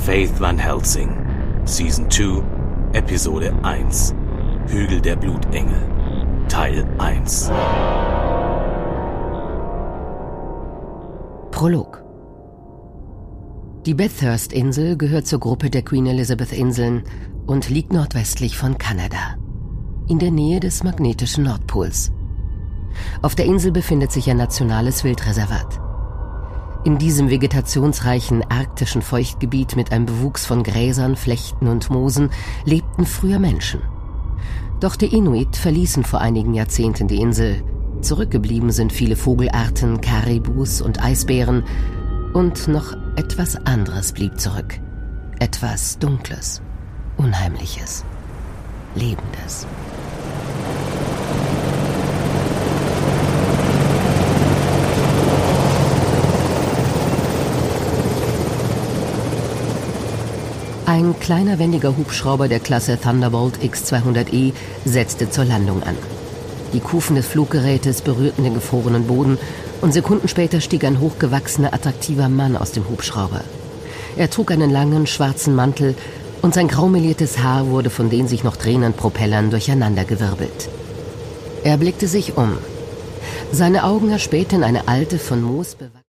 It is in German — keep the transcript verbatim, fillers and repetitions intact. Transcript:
Faith Van Helsing, Season zwei, Episode eins, Hügel der Blutengel, Teil eins. Prolog. Die Bathurst-Insel gehört zur Gruppe der Queen Elizabeth-Inseln und liegt nordwestlich von Kanada, in der Nähe des magnetischen Nordpols. Auf der Insel befindet sich ein nationales Wildreservat. In diesem vegetationsreichen arktischen Feuchtgebiet mit einem Bewuchs von Gräsern, Flechten und Moosen lebten früher Menschen. Doch die Inuit verließen vor einigen Jahrzehnten die Insel. Zurückgeblieben sind viele Vogelarten, Karibus und Eisbären. Und noch etwas anderes blieb zurück. Etwas Dunkles, Unheimliches, Lebendes. Ein kleiner, wendiger Hubschrauber der Klasse Thunderbolt X zweihundert E setzte zur Landung an. Die Kufen des Fluggerätes berührten den gefrorenen Boden und Sekunden später stieg ein hochgewachsener, attraktiver Mann aus dem Hubschrauber. Er trug einen langen, schwarzen Mantel und sein graumeliertes Haar wurde von den sich noch drehenden Propellern durcheinandergewirbelt. Er blickte sich um. Seine Augen erspähten eine alte, von Moos bewachsene